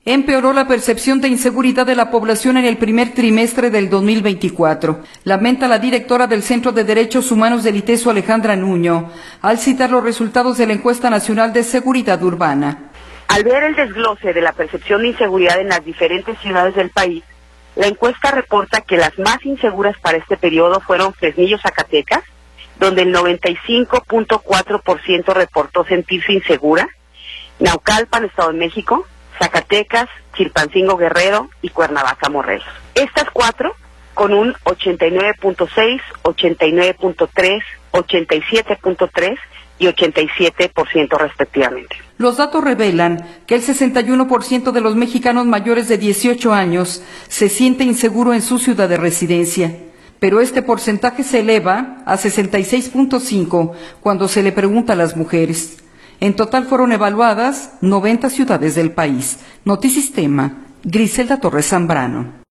Empeoró la percepción de inseguridad de la población en el primer trimestre del 2024, lamenta la directora del Centro de Derechos Humanos del ITESO, Alejandra Nuño, al citar los resultados de la Encuesta Nacional de Seguridad Urbana. Al ver el desglose de la percepción de inseguridad en las diferentes ciudades del país, la encuesta reporta que las más inseguras para este periodo fueron Fresnillo, Zacatecas, donde el 95.4% reportó sentirse insegura, Naucalpan, Estado de México, Zacatecas, Chilpancingo, Guerrero y Cuernavaca, Morelos. Estas cuatro con un 89.6, 89.3, 87.3 y 87% respectivamente. Los datos revelan que el 61% de los mexicanos mayores de 18 años se siente inseguro en su ciudad de residencia, pero este porcentaje se eleva a 66.5 cuando se le pregunta a las mujeres. En total fueron evaluadas 90 ciudades del país. Notisistema, Griselda Torres Zambrano.